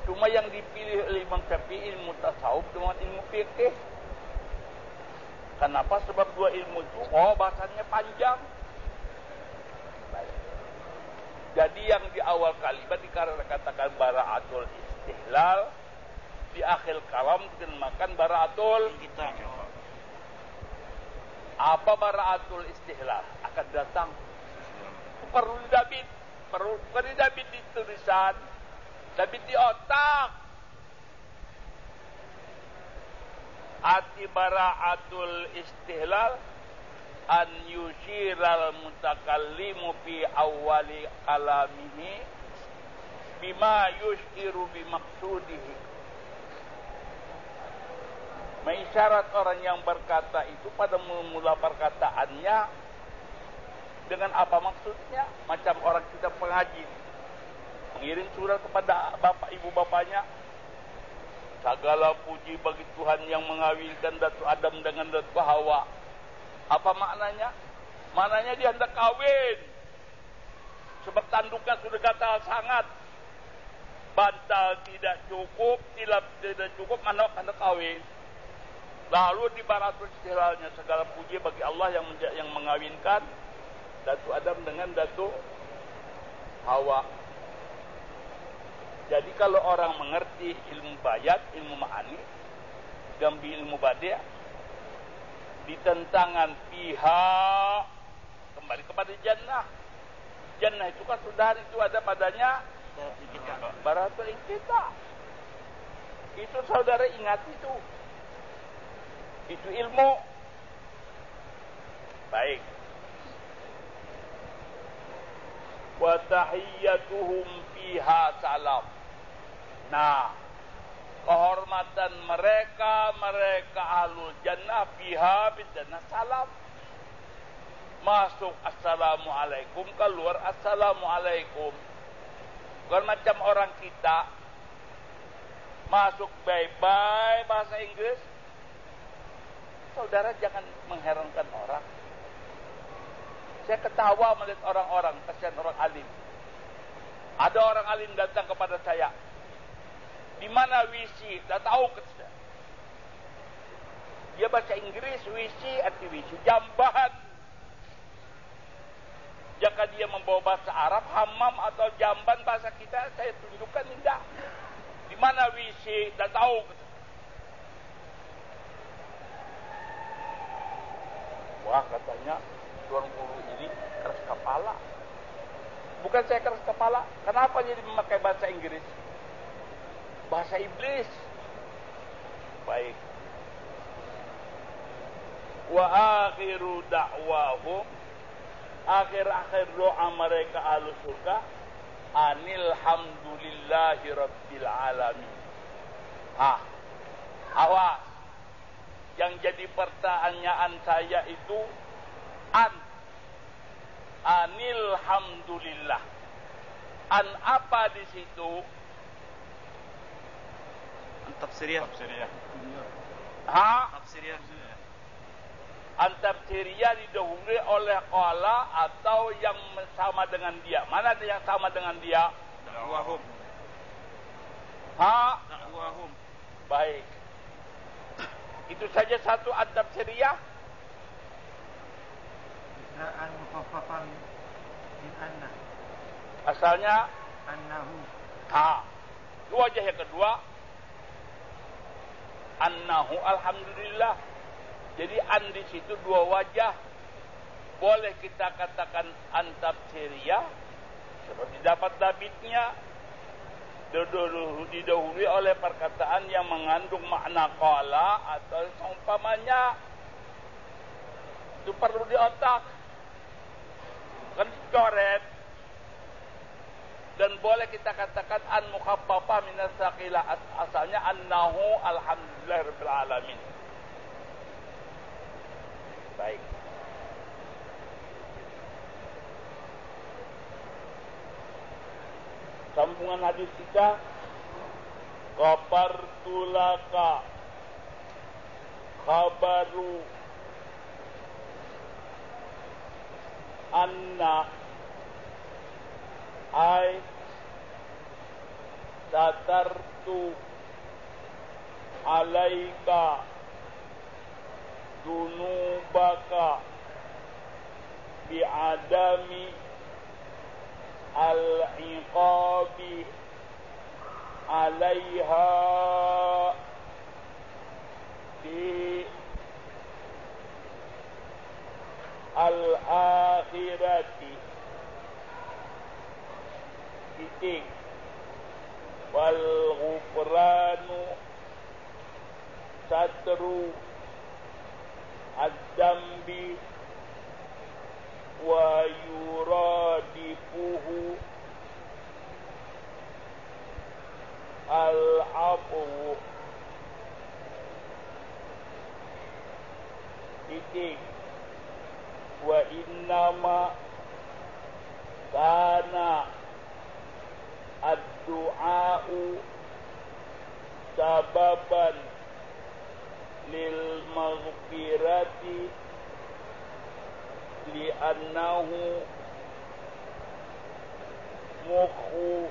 Cuma yang dipilih oleh Imam Syafi'i ilmu tasawuf dengan ilmu fikih. Kenapa? Sebab dua ilmu itu bahasanya panjang. Baik. Jadi yang di awal kalimat dikatakan bara'atul istihlal, di akhir kalam dinamakan bara'atul kita. Apa bara'atul istihlal? Akan datang. Perlu didabit. Bukan didabit di tulisan. Dabit di otak. Ati bara'atul istihlal an yushiral mutakallimu fi awali kalamihi bima yushiru bimaksudihi. Mengisyarat orang yang berkata itu pada mula perkataannya dengan apa maksudnya. Macam orang kita pengaji mengirim surat kepada bapak ibu bapaknya, segala puji bagi Tuhan yang mengawinkan Datu Adam dengan Datu Hawa. Apa maknanya? Maknanya dia hendak kawin. Sebab tanduknya sudah gatal sangat. Bantal tidak cukup, tilap tidak cukup, mana hendak kawin. Lalu di baratul istilahnya segala puji bagi Allah yang mengawinkan Datu Adam dengan Datu Hawa. Jadi kalau orang mengerti ilmu bayat, ilmu ma'ani, gambi ilmu badi', di tentangan pihak kembali kepada jannah. Jannah itu kan sudah itu ada padanya baratul iktita. Itu saudara ingat itu. Itu ilmu. Baik. Wa tahiyyatuhum fiha salam. Nah, kehormatan mereka ahlul jannah fiha bidana salam. Masuk assalamualaikum, keluar assalamualaikum. Bukan macam orang kita masuk bye-bye bahasa Inggris. Saudara jangan mengherankan orang. Saya ketawa melihat orang-orang, kasihan orang alim. Ada orang alim datang kepada saya. Di mana WC? Tak tahu kata saya. Dia baca Inggris, WC arti WC jamban. Jika dia membawa bahasa Arab, hammam atau jamban bahasa kita, saya tunjukkan tidak. Di mana WC? Tak tahu kata saya. Wah, katanya Tuan Guru ini keras kepala. Bukan saya keras kepala. Kenapa jadi memakai bahasa Inggris? Bahasa iblis. Baik. Wa akhiru da'wahum, akhir-akhir doa mereka ahlu surga, anilhamdulillahi rabbil alamin. Awas. Yang jadi pertanyaan saya itu anilhamdulillah. An apa di situ? Tafsiriyah. Tafsiriyah. An tafsiriyah didahului oleh qala atau yang sama dengan dia. Mana yang sama dengan dia? Da'wahum. Da'wahum. Baik. Itu saja satu ad-tafsiriyah. Isra'an mukhaffafan min anna. Asalnya Annahu. Itu wajah yang kedua. Annahu alhamdulillah. Jadi an di situ dua wajah. Boleh kita katakan an tafsiriyah seperti dapat dabitnya didahului oleh perkataan yang mengandung makna qala atau seumpamanya. Itu perlu di otak, kan dicoret. Dan boleh kita katakan an mukhaffafah min as-saqilah, asalnya annahu alhamdulillah rabbil alamin. Baik. Sambungan hadis kita, qabartu laka khabaru anna satartu alaika dunubaka bi'adami al-iqabi alaiha di al-akhirati titik wal ghufranu satru ad-dambi wa yuradifuhu al-afu titik wa innama kana ad-du'a'u sababan lil maghfirati li'annahu mukhu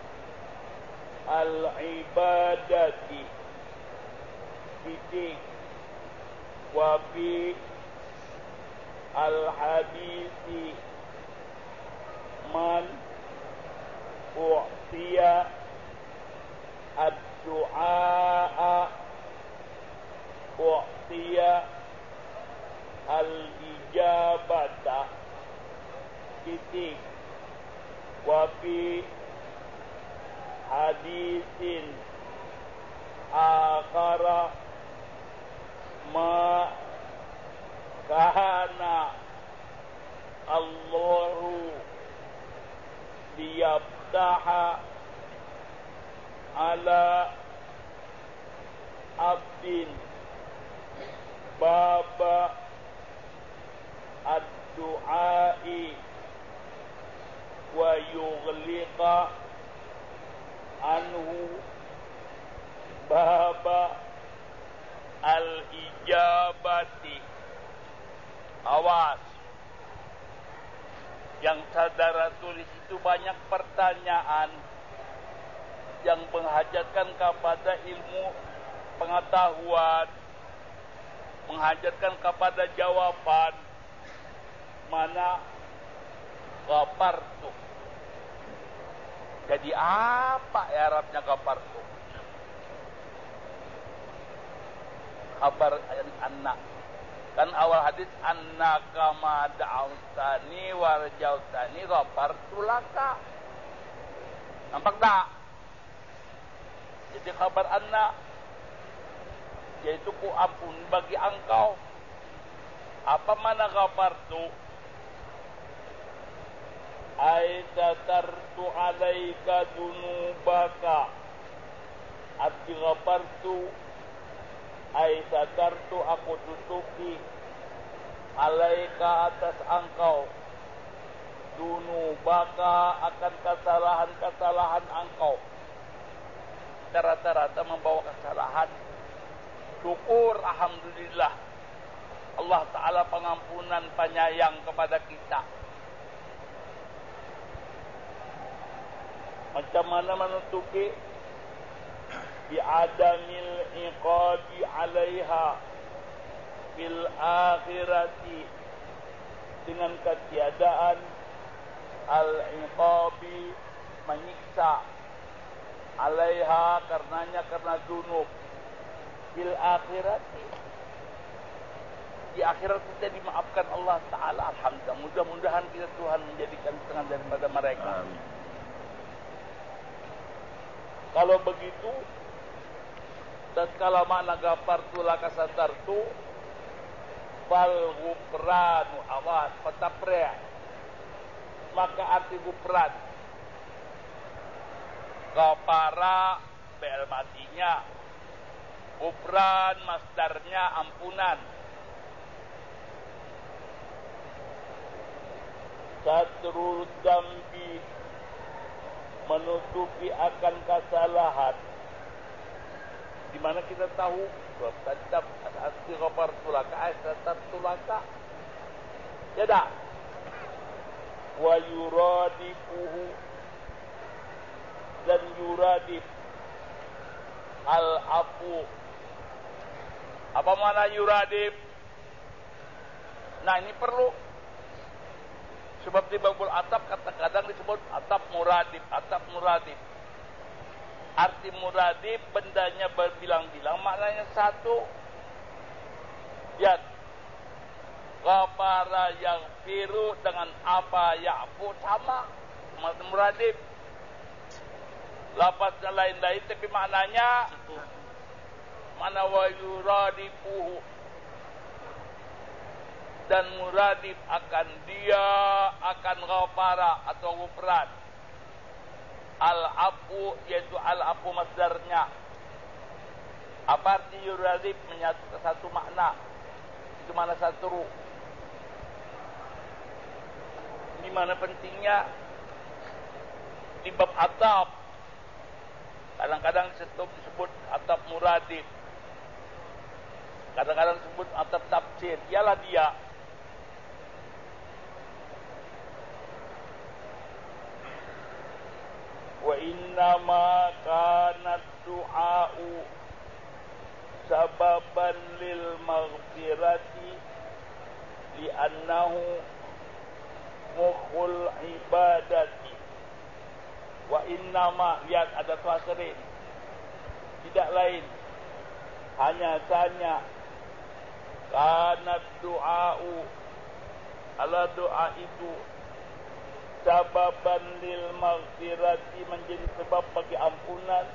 al-ibadati titik wa fi al-hadisi man u'tiya ad-du'a u'tiya al-ijabata titik wa fi hadisin akhara ma kahana Allahu liyabtaha ala abdin baba ad-du'ai wa yughliqa anhu baba al-ijabati. Awas, yang saudara tulis itu banyak pertanyaan yang menghajatkan kepada ilmu pengetahuan, menghajatkan kepada jawaban. Mana ghafartu? Jadi apa Arabnya ghafartu? Kabar anak. Kan awal hadis annaka ma da'autani warjautani ghafartu laka. Nampak tak? Jadi kabar anak yaitu ku ampun bagi engkau. Apa mana ghafartu? Ai satartu alaika dunubaka. Arti ghafartu ai satartu aku tutupi alaika atas engkau dunubaka akan kesalahan-kesalahan engkau. Rata-rata membawa kesalahan. Syukur alhamdulillah Allah Ta'ala pengampunan penyayang kepada kita. Macam mana menutupi bi'adamil iqabi 'alaiha fil akhirati dengan ketiadaan al-iqabi menyiksa 'alaiha karena junub fil akhirati di akhirat kita dimaafkan Allah Ta'ala. Alhamdulillah, mudah-mudahan kita Tuhan menjadikan setengah daripada mereka. Amin. Kalau begitu tatkala makna ghafartu laka satartu fal ghufranu awas petaprea maka arti ghufran ghafara fi'il madinya, ghufran masdarnya ampunan. Satrul dambi menutupi akan kesalahan. Di mana kita tahu tetap ghafartu laka satartu laka. Ya dah. Wa yuradifuhu dan yuradif al-afu. Apa makna yuradif? Nah, ini perlu. Sebab di babul atap kadang disebut atap muradif, atap muradif. Arti muradif bendanya berbilang-bilang, maknanya satu. Lihat, ghafara yaghfiru dengan apa ya'fu sama. Muradif. Lafaznya lain-lain tapi maknanya Satu. mana wa yuradifuhu. Dan muradif akan dia akan ghafara atau ghufran. Al-afu yaitu al-afu masdarnya. Apa arti yuradif? Menyatu ke satu makna. Itu mana satu. Di mana pentingnya di bab atap. Kadang-kadang disebut atap muradif. Kadang-kadang disebut atap tafsir. Ialah dia. Wa innama kanat du'a'u sababan lil maghfirati li'annahu mukhul ibadati. Wa innama, lihat ada tuaserin, tidak lain, hanya saja kanat du'a'u, ala doa itu sababan lil maghfirati, menjadi sebab bagi ampunan,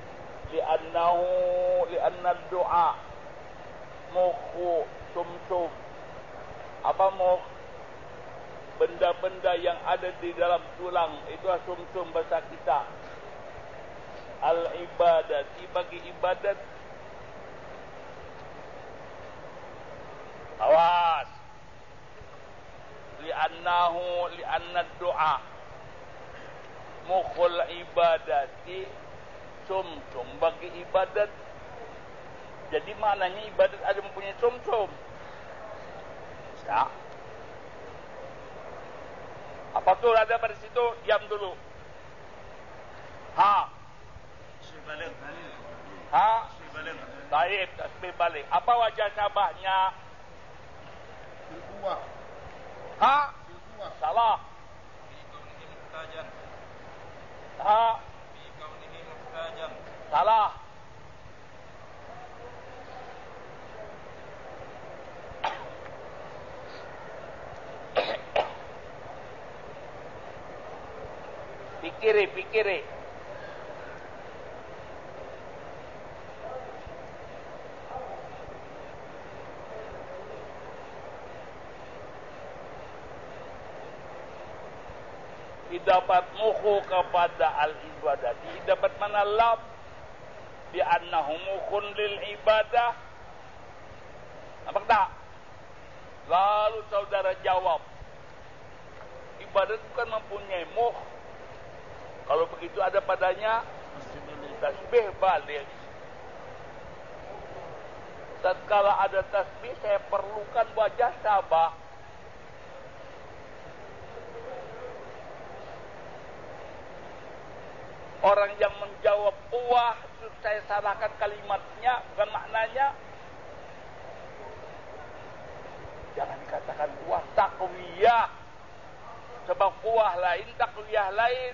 li'anna doa mukhu sumsum. Apa mukh? Benda-benda yang ada di dalam tulang, itu sumsum bahasa kita. Al ibadati, bagi ibadat. Awas. Li'anna doa mukhul ibadati sumsum, bagi ibadat. Jadi maknanya ibadat ada mempunyai sumsum. Ya. Apa tuh ada pada situ? Diam dulu. Ha. Syibalik. Ha. Syibalik. Baik, tasbih balik. Apa wajah syabahnya? Bilquwah. Ha. Bilquwah. Salah. Fi kaunihi muhtajan. Ha. Fi kaunihi muhtajan. Salah. Pikiri. Dapat muhu kepada al-ibadati, dapat mana lam bi annahu mukhun lil ibadah. Nampak tak? Lalu saudara jawab, ibadat bukan mempunyai muh. Kalau begitu ada padanya tasbih balik. Tatkala ada tasbih, saya perlukan wajah syabah. Orang yang menjawab wah, saya salahkan kalimatnya, bukan maknanya. Jangan dikatakan wah takwiyah. Sebab wah lain, takwiyah lain.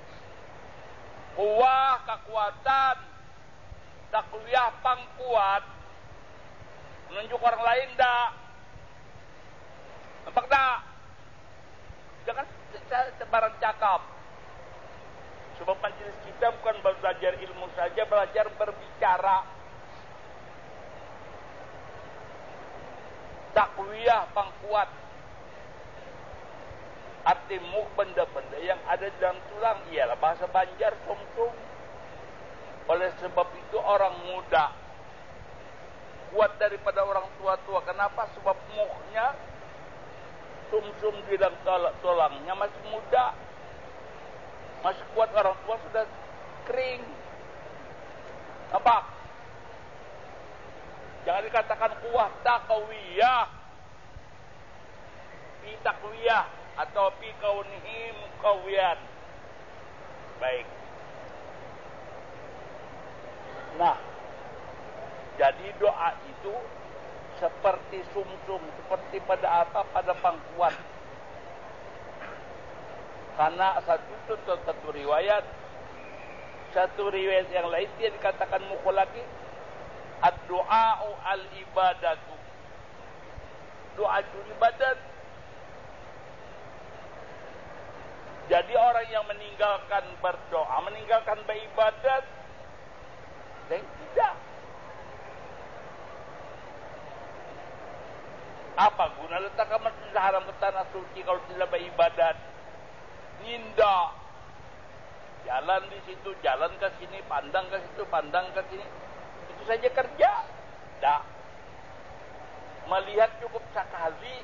Wah kekuatan, takwiyah pangkuat. Menunjuk orang lain dah. Nampak tak? Jangan sembarang cakap. Sebab majelis kita bukan belajar ilmu saja, belajar berbicara. Takwiyah pangkuat. Arti muh benda-benda yang ada di dalam tulang ialah bahasa Banjar sumsum. Oleh sebab itu orang muda kuat daripada orang tua-tua. Kenapa? Sebab muhnya sumsum di dalam tulangnya masih muda. Masih kuat, orang tua sudah kering. Nampak? Jangan dikatakan kuah takwiyah. Fi takwiyah atau fi kaunihi muqawwiyan. Baik. Nah, jadi doa itu seperti sumsum, seperti pada apa? Pada pangkuan. Karena satu riwayat yang lain dia dikatakan mukul lagi ad-du'a'u al-ibadatu. Doa itu ibadat. Jadi orang yang meninggalkan berdoa, meninggalkan beribadat, dan tidak. Apa guna letakkan Masjidil Haram ke tanah suci kalau tidak beribadat? Ninda. Jalan di situ, jalan ke sini, pandang ke situ, pandang ke sini. Itu saja kerja. Tak. Melihat cukup sekali.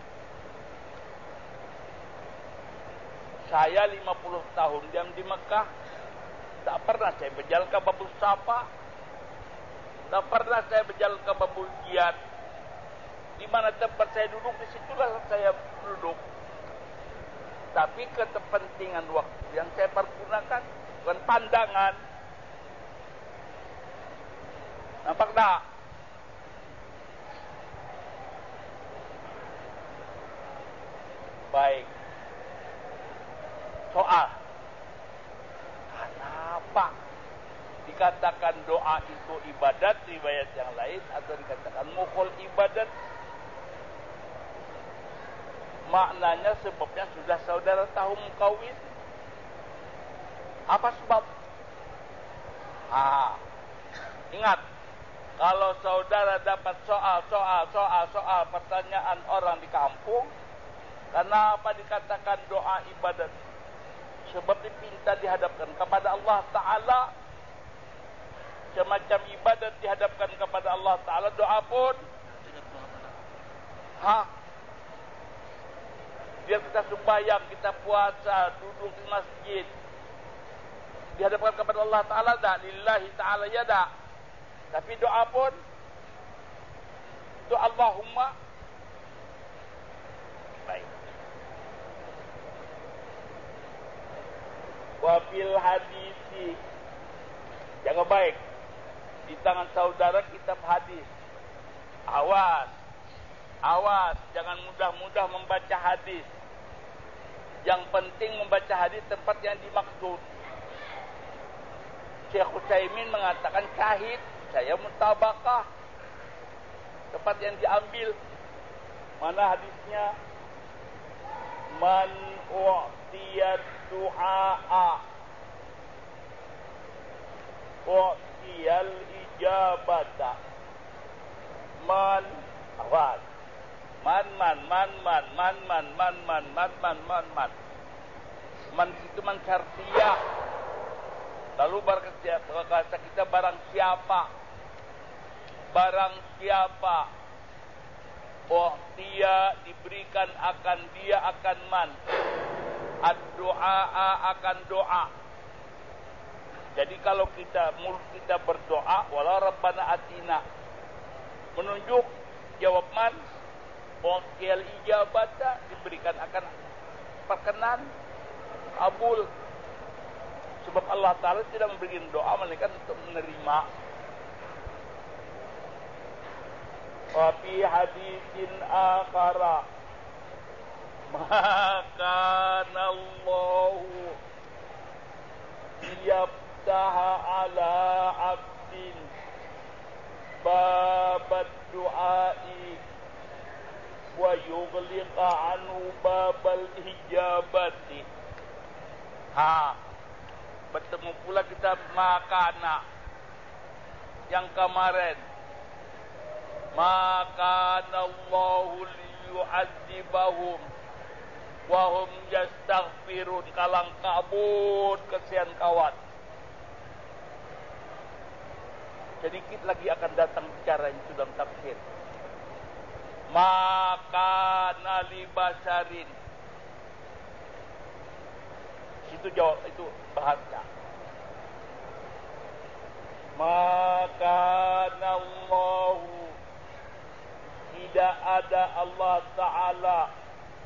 Saya 50 tahun diam di Mekah. Tak pernah saya berjalan ke Babul Safa. Tak pernah saya berjalan ke Babul Jiyad. Di mana tempat saya duduk, di situlah saya duduk. Tapi kepentingan waktu yang saya pergunakan bukan pandangan. Nampak tak? Baik. Soal. Kenapa dikatakan doa itu ibadat riwayat yang lain atau dikatakan mukul ibadat? Maknanya sebabnya sudah saudara tahu mukawin. Apa sebab? Ingat, kalau saudara dapat soal pertanyaan orang di kampung, kenapa dikatakan doa ibadat? Sebab dipinta dihadapkan kepada Allah Ta'ala. Semacam ibadat dihadapkan kepada Allah Ta'ala, doa pun biar kita sembahyang, kita puasa, duduk di masjid, dihadapkan kepada Allah Ta'ala tak? Lillahi Ta'ala ya tak? Tapi doa pun itu Allahumma. Baik. Wafil hadisi. Jaga baik. Di tangan saudara kitab hadis. Awas, jangan mudah-mudah membaca hadis. Yang penting membaca hadis tempat yang dimaksud. Syekh Utsaimin mengatakan syahid, saya mutabakah. Tempat yang diambil. Mana hadisnya? Man u'tiyad du'a'a u'tiyal ijabata. Man itu man syartiyah. Lalu berkata kita barang siapa dia diberikan akan dia akan man ad-du'a akan doa. Jadi kalau mulut kita berdoa wala rabbana atina, menunjuk jawab man waqil ijabata, diberikan akan perkenan kabul. Sebab Allah Ta'ala tidak memberikan doa melainkan untuk menerima. Wa fi hadisin akhara maka Allahu yaftaha ala abdin babad du'ai wa yughliqa anhu babal hijabati. Bertemu pula kita makana yang kemarin. Makana Allahu liyu'adzibahum wa hum yastaghfirun, kalang kabut kesian kawat. Sedikit lagi akan datang bicara itu dalam tafsir. Makana li basharin, itu jawab, itu bahasa. Maka Allahu, tidak ada Allah Ta'ala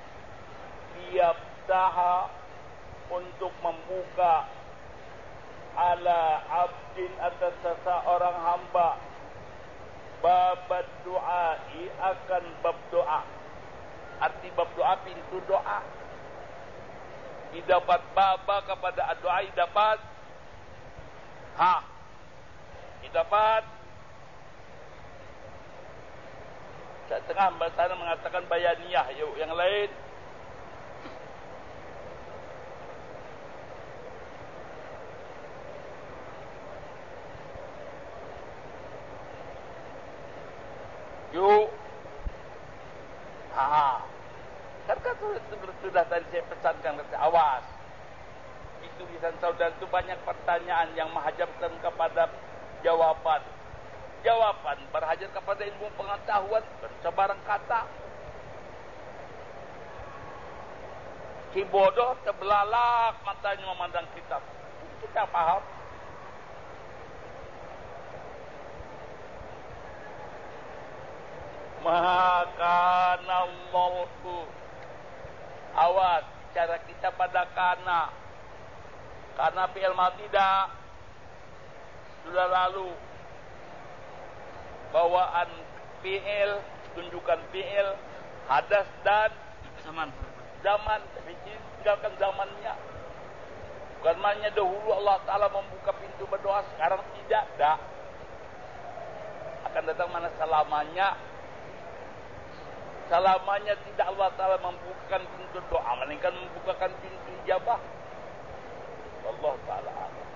yaftaha, untuk membuka ala abdin atas seseorang hamba babad du'ai akan bab doa. Arti bab doa pintu doa. Didapat baba kepada doa dapat didapat. Setengah bahasa mengatakan bayaniyah, yuk yang lain. Yuk. Kan sudah tadi saya pesankan, kata awas. Itu lisan saudara itu banyak pertanyaan yang menghajatkan kepada jawaban. Jawaban berhajat kepada ilmu pengetahuan, bersebarang kata. Si bodoh terbelalak matanya memandang kitab. Kita paham. Maka Allahu, awas cara kita pada karena fi'il madhi tidak sudah lalu, bawaan fi'il, tunjukkan fi'il, hadas dan zaman, tapi tinggalkan zamannya. Bukan maknanya dahulu Allah Ta'ala membuka pintu berdoa, sekarang tidak, akan datang mana selamanya. Selamanya tidak Allah Ta'ala membukakan pintu doa, melainkan membukakan pintu ijabah. Allah Ta'ala.